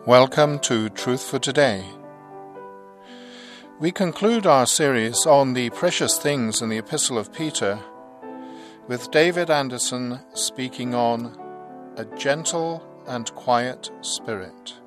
Welcome to Truth for Today. We conclude our series on the precious things in the Epistle of Peter with David Anderson speaking on a gentle and quiet spirit.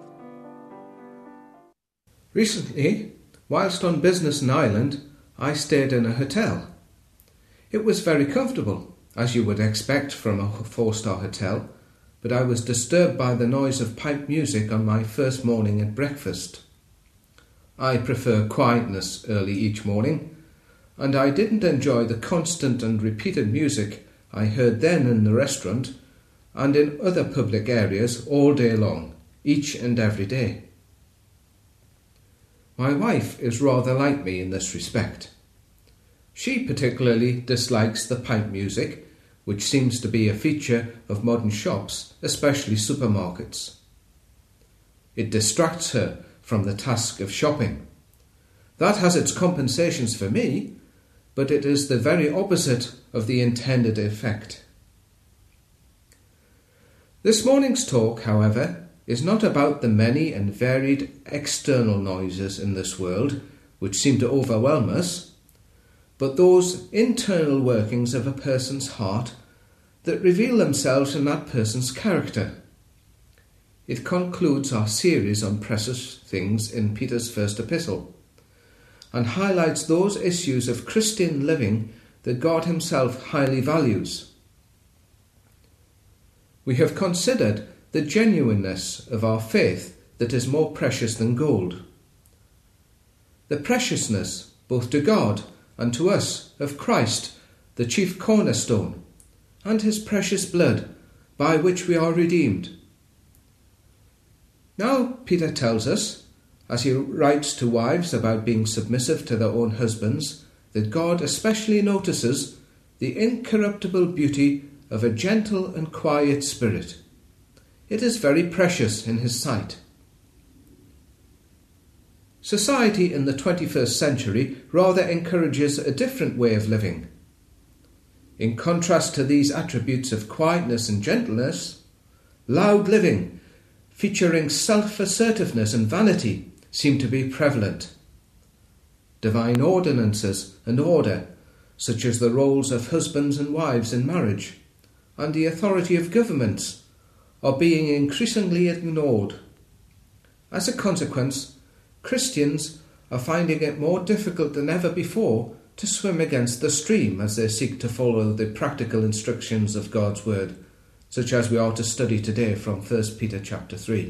Recently, whilst on business in Ireland, I stayed in a hotel. It was very comfortable, as you would expect from a four-star hotel, but I was disturbed by the noise of pipe music on my first morning at breakfast. I prefer quietness early each morning, and I didn't enjoy the constant and repeated music I heard then in the restaurant and in other public areas all day long, each and every day. My wife is rather like me in this respect. She particularly dislikes the pipe music, which seems to be a feature of modern shops, especially supermarkets. It distracts her from the task of shopping. That has its compensations for me, but it is the very opposite of the intended effect. This morning's talk, however, is not about the many and varied external noises in this world which seem to overwhelm us, but those internal workings of a person's heart that reveal themselves in that person's character. It concludes our series on precious things in Peter's first epistle and highlights those issues of Christian living that God himself highly values. We have considered the genuineness of our faith that is more precious than gold. The preciousness, both to God and to us, of Christ, the chief cornerstone, and his precious blood, by which we are redeemed. Now Peter tells us, as he writes to wives about being submissive to their own husbands, that God especially notices the incorruptible beauty of a gentle and quiet spirit. It is very precious in his sight. Society in the 21st century rather encourages a different way of living. In contrast to these attributes of quietness and gentleness, loud living, featuring self-assertiveness and vanity, seem to be prevalent. Divine ordinances and order, such as the roles of husbands and wives in marriage, and the authority of governments, are being increasingly ignored. As a consequence, Christians are finding it more difficult than ever before to swim against the stream as they seek to follow the practical instructions of God's Word, such as we are to study today from 1 Peter chapter 3.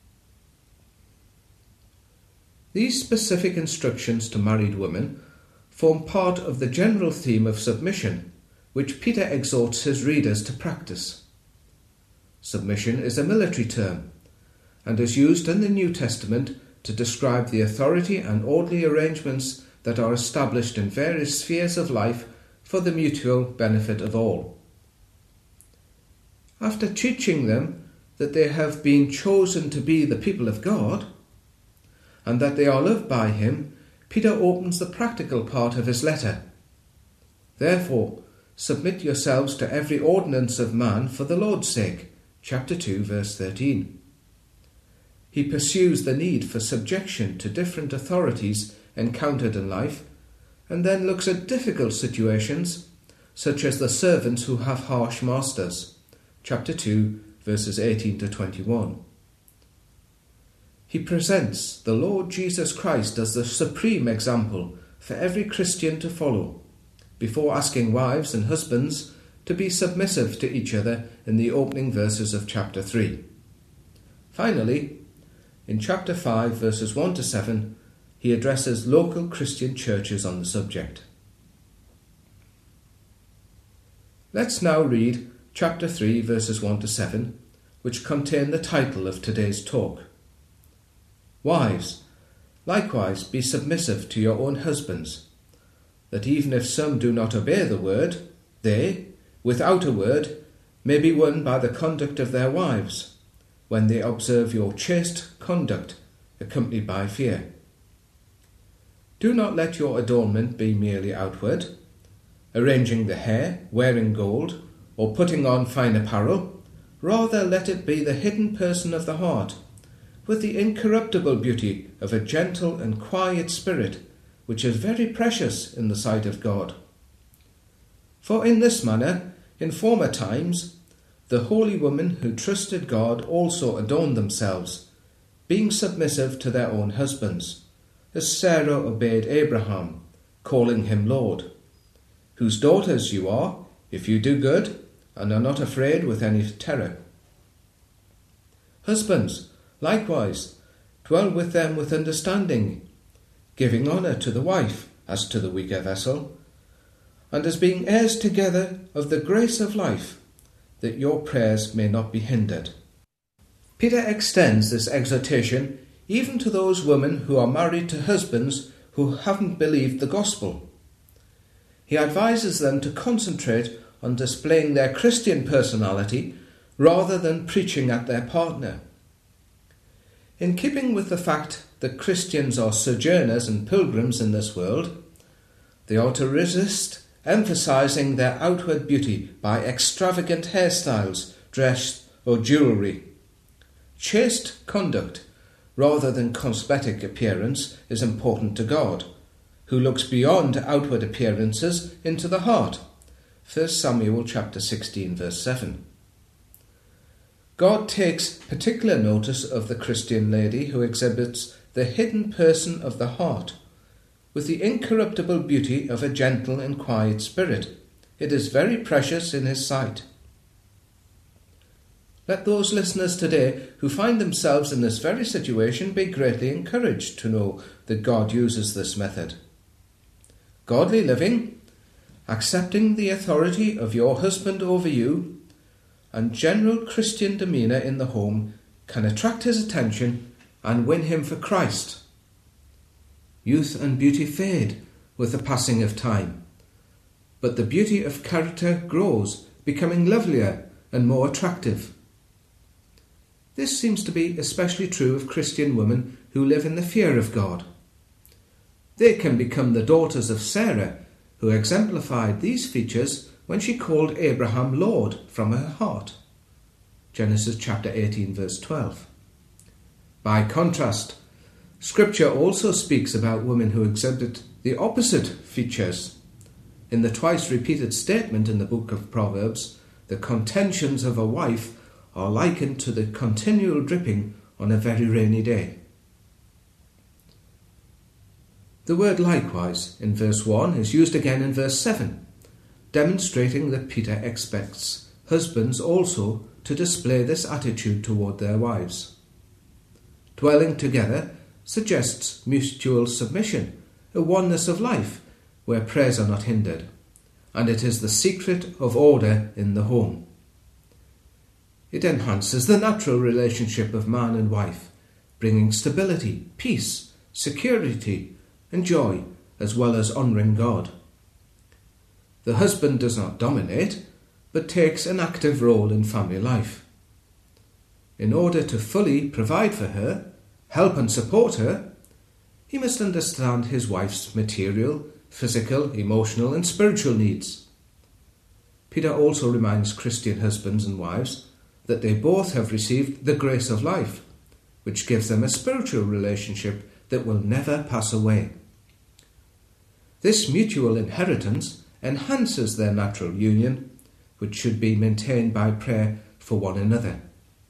These specific instructions to married women form part of the general theme of submission, which Peter exhorts his readers to practice. Submission is a military term, and is used in the New Testament to describe the authority and orderly arrangements that are established in various spheres of life for the mutual benefit of all. After teaching them that they have been chosen to be the people of God, and that they are loved by him, Peter opens the practical part of his letter. Therefore, submit yourselves to every ordinance of man for the Lord's sake. Chapter 2, verse 13. He pursues the need for subjection to different authorities encountered in life, and then looks at difficult situations, such as the servants who have harsh masters. Chapter 2, verses 18 to 21. He presents the Lord Jesus Christ as the supreme example for every Christian to follow, before asking wives and husbands to be submissive to each other in the opening verses of chapter 3. Finally, in chapter 5, verses 1 to 7, he addresses local Christian churches on the subject. Let's now read chapter 3, verses 1 to 7, which contain the title of today's talk. Wives, likewise be submissive to your own husbands, that even if some do not obey the word, they, without a word, may be won by the conduct of their wives, when they observe your chaste conduct, accompanied by fear. Do not let your adornment be merely outward, arranging the hair, wearing gold, or putting on fine apparel. Rather let it be the hidden person of the heart, with the incorruptible beauty of a gentle and quiet spirit, which is very precious in the sight of God. For in this manner, in former times, the holy women who trusted God also adorned themselves, being submissive to their own husbands, as Sarah obeyed Abraham, calling him Lord, whose daughters you are, if you do good, and are not afraid with any terror. Husbands, likewise, dwell with them with understanding, giving honour to the wife as to the weaker vessel, and as being heirs together of the grace of life, that your prayers may not be hindered. Peter extends this exhortation even to those women who are married to husbands who haven't believed the gospel. He advises them to concentrate on displaying their Christian personality rather than preaching at their partner. In keeping with the fact that Christians are sojourners and pilgrims in this world, they are to resist emphasizing their outward beauty by extravagant hairstyles, dress, or jewellery. Chaste conduct, rather than cosmetic appearance, is important to God, who looks beyond outward appearances into the heart. 1 Samuel chapter 16, verse 7. God takes particular notice of the Christian lady who exhibits the hidden person of the heart, with the incorruptible beauty of a gentle and quiet spirit. It is very precious in his sight. Let those listeners today who find themselves in this very situation be greatly encouraged to know that God uses this method. Godly living, accepting the authority of your husband over you, and general Christian demeanour in the home can attract his attention and win him for Christ. Youth and beauty fade with the passing of time, but the beauty of character grows, becoming lovelier and more attractive. This seems to be especially true of Christian women who live in the fear of God. They can become the daughters of Sarah, who exemplified these features when she called Abraham Lord from her heart. Genesis chapter 18, verse 12. By contrast, Scripture also speaks about women who exhibit the opposite features. In the twice repeated statement in the book of Proverbs, the contentions of a wife are likened to the continual dripping on a very rainy day. The word likewise in verse 1 is used again in verse 7, demonstrating that Peter expects husbands also to display this attitude toward their wives. Dwelling together suggests mutual submission, a oneness of life where prayers are not hindered, and it is the secret of order in the home. It enhances the natural relationship of man and wife, bringing stability, peace, security, and joy, as well as honouring God. The husband does not dominate, but takes an active role in family life. In order to fully provide for her, help and support her, he must understand his wife's material, physical, emotional, and spiritual needs. Peter also reminds Christian husbands and wives that they both have received the grace of life, which gives them a spiritual relationship that will never pass away. This mutual inheritance enhances their natural union, which should be maintained by prayer for one another.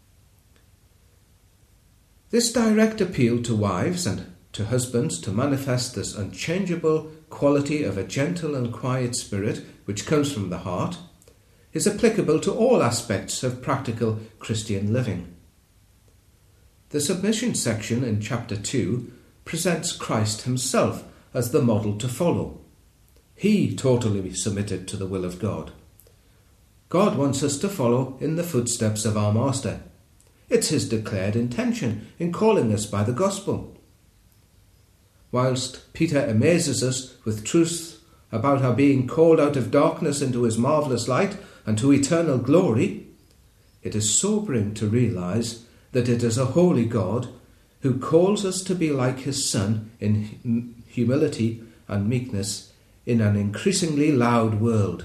This direct appeal to wives and to husbands to manifest this unchangeable quality of a gentle and quiet spirit which comes from the heart is applicable to all aspects of practical Christian living. The submission section in chapter 2 presents Christ himself as the model to follow. He totally submitted to the will of God. God wants us to follow in the footsteps of our Master. It's his declared intention in calling us by the gospel. Whilst Peter amazes us with truths about our being called out of darkness into his marvellous light and to eternal glory, it is sobering to realise that it is a holy God who calls us to be like his Son in humility and meekness in an increasingly loud world.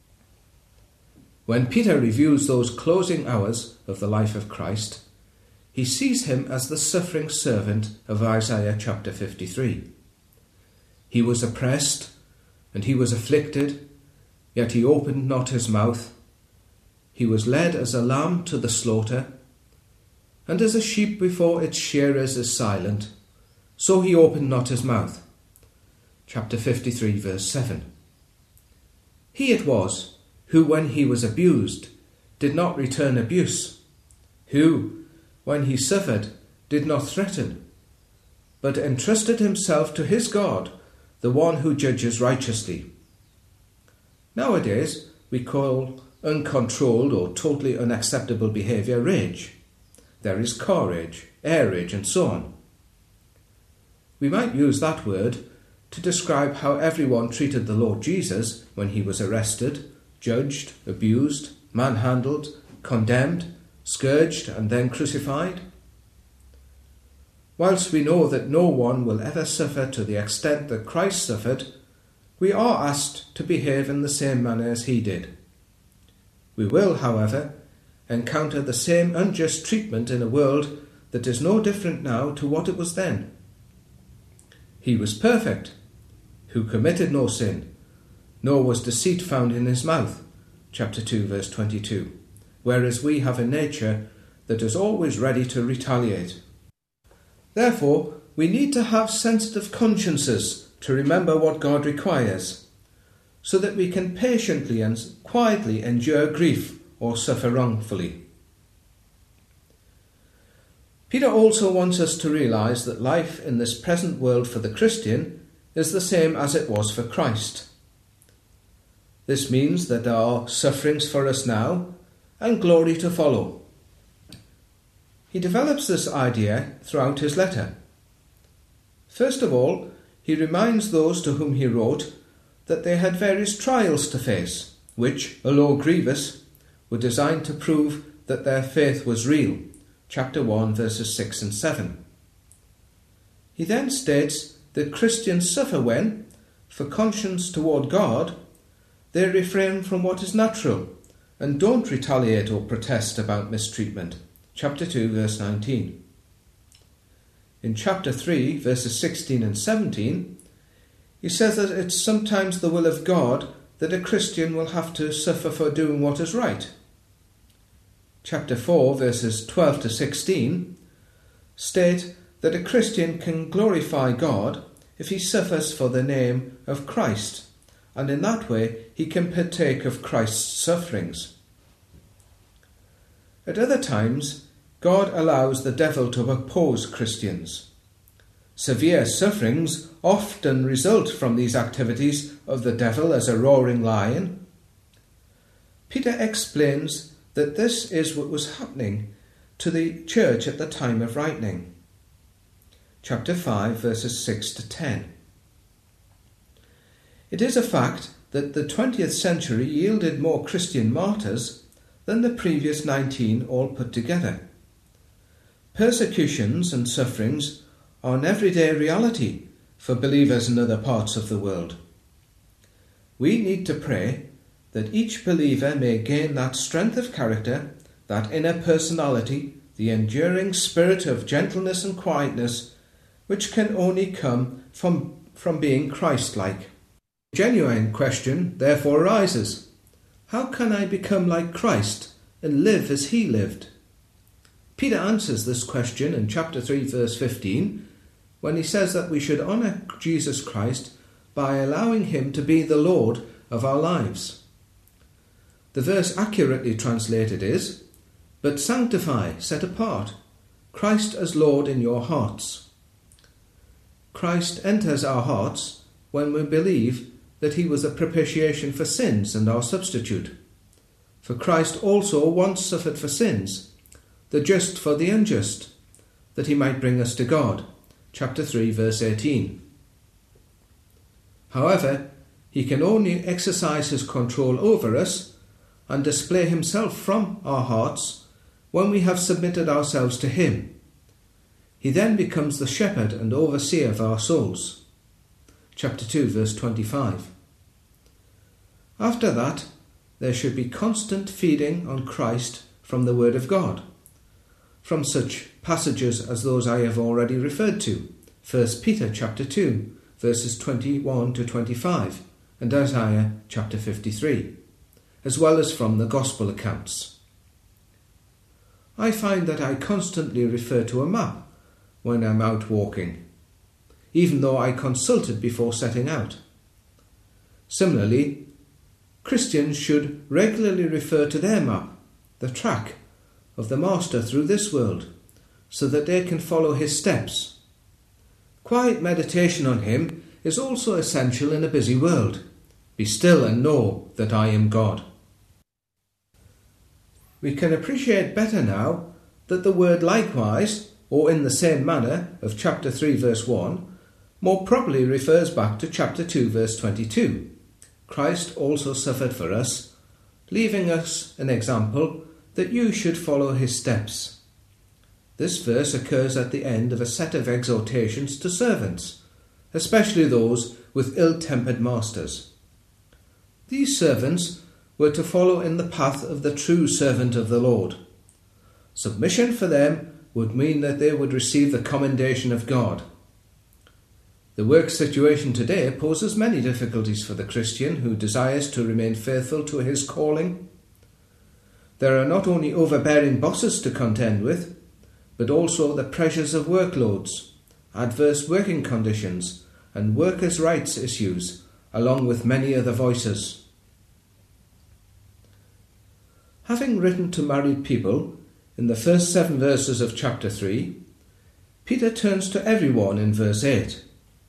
When Peter reviews those closing hours of the life of Christ, he sees him as the suffering servant of Isaiah chapter 53. He was oppressed and he was afflicted, yet he opened not his mouth. He was led as a lamb to the slaughter, and as a sheep before its shearers is silent, so he opened not his mouth. Chapter 53, verse 7. He it was who, when he was abused, did not return abuse, who, when he suffered, did not threaten, but entrusted himself to his God, the one who judges righteously. Nowadays, we call uncontrolled or totally unacceptable behaviour rage. There is car rage, air rage, and so on. We might use that word to describe how everyone treated the Lord Jesus when he was arrested, judged, abused, manhandled, condemned, scourged, and then crucified. Whilst we know that no one will ever suffer to the extent that Christ suffered, we are asked to behave in the same manner as he did. We will, however, encounter the same unjust treatment in a world that is no different now to what it was then. He was perfect, who committed no sin, nor was deceit found in his mouth. Chapter 2, verse 22. Whereas we have a nature that is always ready to retaliate. Therefore, we need to have sensitive consciences to remember what God requires, so that we can patiently and quietly endure grief or suffer wrongfully. Peter also wants us to realize that life in this present world for the Christian is the same as it was for Christ. This means that there are sufferings for us now and glory to follow. He develops this idea throughout his letter. First of all, he reminds those to whom he wrote that they had various trials to face, which, although grievous, were designed to prove that their faith was real. Chapter 1, verses 6 and 7. He then states that Christians suffer when, for conscience toward God, they refrain from what is natural and don't retaliate or protest about mistreatment. Chapter 2, verse 19. In chapter 3, verses 16 and 17, he says that it's sometimes the will of God that a Christian will have to suffer for doing what is right. Chapter 4, verses 12 to 16, state that a Christian can glorify God if he suffers for the name of Christ, and in that way he can partake of Christ's sufferings. At other times, God allows the devil to oppose Christians. Severe sufferings often result from these activities of the devil as a roaring lion. Peter explains that this is what was happening to the church at the time of writing. Chapter 5, verses 6 to 10. It is a fact that the 20th century yielded more Christian martyrs than the previous 19 all put together. Persecutions and sufferings are an everyday reality for believers in other parts of the world. We need to pray that each believer may gain that strength of character, that inner personality, the enduring spirit of gentleness and quietness, which can only come from being Christ-like. A genuine question therefore arises: how can I become like Christ and live as he lived? Peter answers this question in chapter 3, verse 15, when he says that we should honour Jesus Christ by allowing him to be the Lord of our lives. The verse accurately translated is, "But sanctify, set apart, Christ as Lord in your hearts." Christ enters our hearts when we believe that he was a propitiation for sins and our substitute. For Christ also once suffered for sins, the just for the unjust, that he might bring us to God. Chapter 3, verse 18. However, he can only exercise his control over us and display himself from our hearts when we have submitted ourselves to him. He then becomes the shepherd and overseer of our souls. Chapter 2, verse 25. After that, there should be constant feeding on Christ from the Word of God, from such passages as those I have already referred to, 1 Peter chapter 2, verses 21 to 25, and Isaiah chapter 53, as well as from the Gospel accounts. I find that I constantly refer to a map when I'm out walking, even though I consult it before setting out. Similarly, Christians should regularly refer to their map, the track of the Master through this world, so that they can follow his steps. Quiet meditation on him is also essential in a busy world. Be still and know that I am God. We can appreciate better now that the word likewise, or in the same manner, of chapter 3 verse 1, more properly refers back to chapter 2 verse 22. Christ also suffered for us, leaving us an example that you should follow his steps. This verse occurs at the end of a set of exhortations to servants, especially those with ill-tempered masters. These servants were to follow in the path of the true servant of the Lord. Submission for them would mean that they would receive the commendation of God. The work situation today poses many difficulties for the Christian who desires to remain faithful to his calling. There are not only overbearing bosses to contend with, but also the pressures of workloads, adverse working conditions, and workers' rights issues, along with many other voices. Having written to married people in the first 7 verses of chapter 3, Peter turns to everyone in verse 8.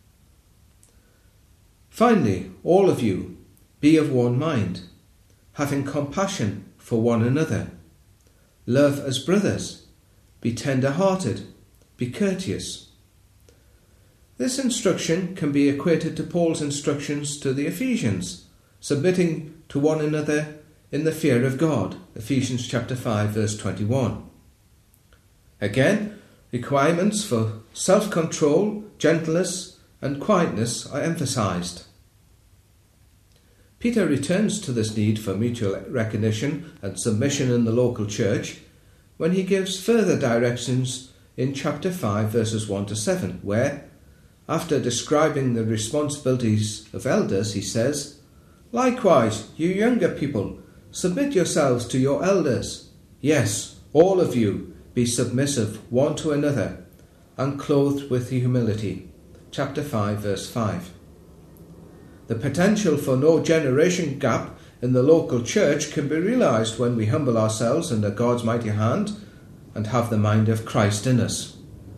Finally, all of you, be of one mind, having compassion for one another. Love as brothers. Be tender-hearted. Be courteous. This instruction can be equated to Paul's instructions to the Ephesians, submitting to one another in the fear of God, Ephesians chapter 5, verse 21. Again, requirements for self-control, gentleness, and quietness are emphasized. Peter returns to this need for mutual recognition and submission in the local church when he gives further directions in chapter 5 verses 1 to 7, where, after describing the responsibilities of elders, he says, "Likewise, you younger people, submit yourselves to your elders. Yes, all of you, be submissive one to another, and clothed with humility." Chapter 5, verse 5. The potential for no generation gap in the local church can be realized when we humble ourselves under God's mighty hand and have the mind of Christ in us.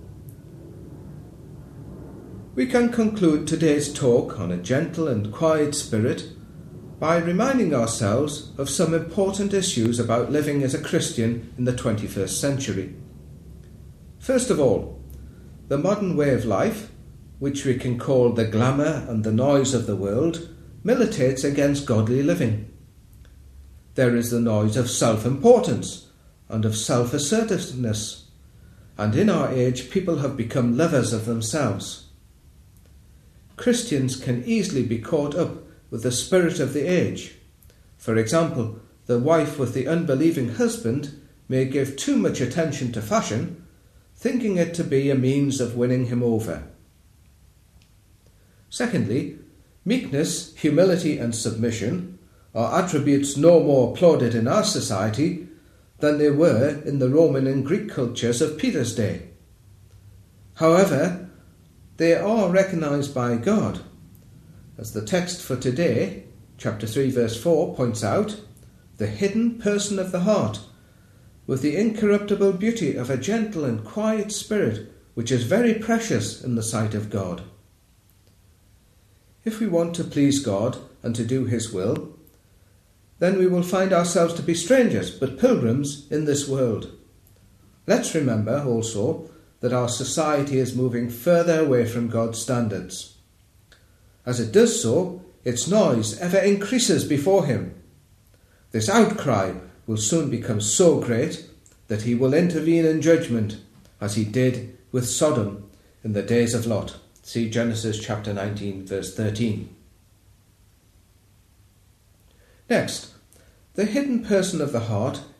We can conclude today's talk on a gentle and quiet spirit by reminding ourselves of some important issues about living as a Christian in the 21st century. First of all, the modern way of life, which we can call the glamour and the noise of the world, militates against godly living. There is the noise of self-importance and of self-assertiveness, and in our age people have become lovers of themselves. Christians can easily be caught up with the spirit of the age. For example, the wife with the unbelieving husband may give too much attention to fashion, thinking it to be a means of winning him over. Secondly, meekness, humility and submission are attributes no more applauded in our society than they were in the Roman and Greek cultures of Peter's day. However, they are recognized by God. As the text for today, chapter 3 verse 4, points out, the hidden person of the heart, with the incorruptible beauty of a gentle and quiet spirit, which is very precious in the sight of God. If we want to please God and to do his will, then we will find ourselves to be strangers but pilgrims in this world. Let's remember also that our society is moving further away from God's standards. As it does so, its noise ever increases before him. This outcry will soon become so great that he will intervene in judgment, as he did with Sodom in the days of Lot. See Genesis chapter 19, verse 13. Next, the hidden person of the heart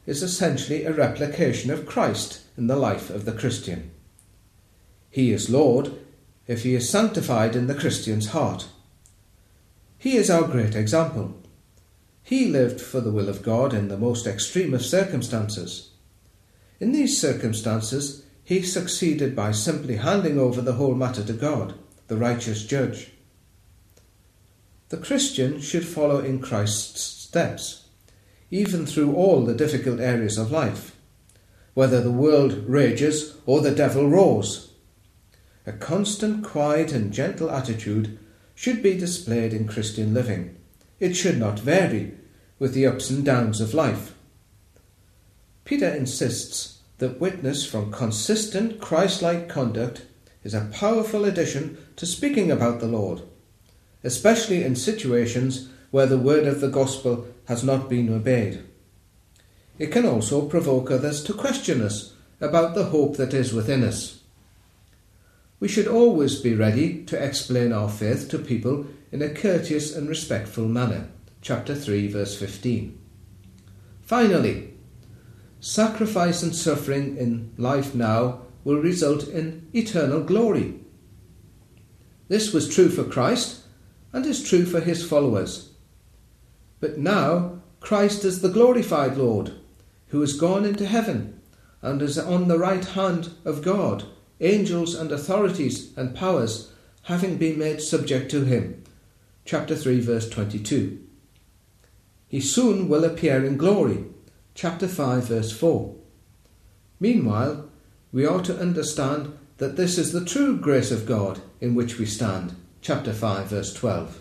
is essentially a replication of Christ in the life of the Christian. He is Lord if he is sanctified in the Christian's heart. He is our great example. He lived for the will of God in the most extreme of circumstances. In these circumstances, he succeeded by simply handing over the whole matter to God, the righteous judge. The Christian should follow in Christ's steps, even through all the difficult areas of life, whether the world rages or the devil roars. A constant, quiet and gentle attitude should be displayed in Christian living. It should not vary with the ups and downs of life. Peter insists that witness from consistent Christ-like conduct is a powerful addition to speaking about the Lord, especially in situations where the word of the gospel has not been obeyed. It can also provoke others to question us about the hope that is within us. We should always be ready to explain our faith to people in a courteous and respectful manner. Chapter 3, verse 15. Finally, sacrifice and suffering in life now will result in eternal glory. This was true for Christ and is true for his followers. But now Christ is the glorified Lord, who has gone into heaven and is on the right hand of God, angels and authorities and powers having been made subject to him. Chapter 3, verse 22. He soon will appear in glory. Chapter 5, verse 4. Meanwhile, we are to understand that this is the true grace of God in which we stand. Chapter 5, verse 12.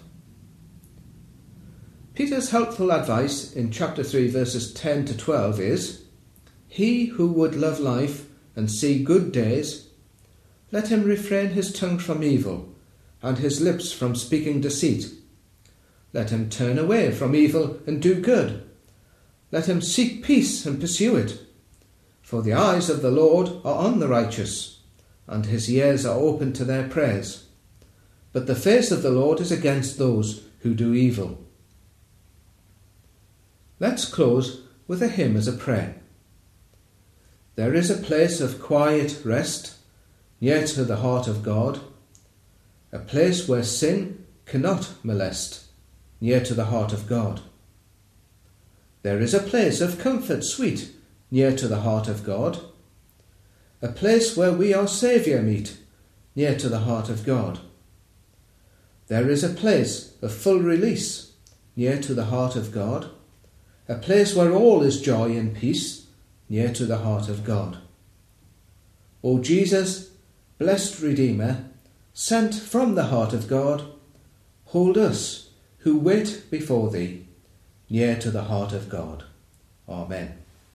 Peter's helpful advice in chapter 3, verses 10 to 12 is, "He who would love life and see good days, let him refrain his tongue from evil and his lips from speaking deceit. Let him turn away from evil and do good. Let him seek peace and pursue it. For the eyes of the Lord are on the righteous, and his ears are open to their prayers. But the face of the Lord is against those who do evil." Let's close with a hymn as a prayer. There is a place of quiet rest, near to the heart of God, a place where sin cannot molest, near to the heart of God. There is a place of comfort sweet, near to the heart of God, a place where we our Saviour meet, near to the heart of God. There is a place of full release, near to the heart of God, a place where all is joy and peace, near to the heart of God. O Jesus, blessed Redeemer, sent from the heart of God, hold us who wait before thee, near to the heart of God. Amen.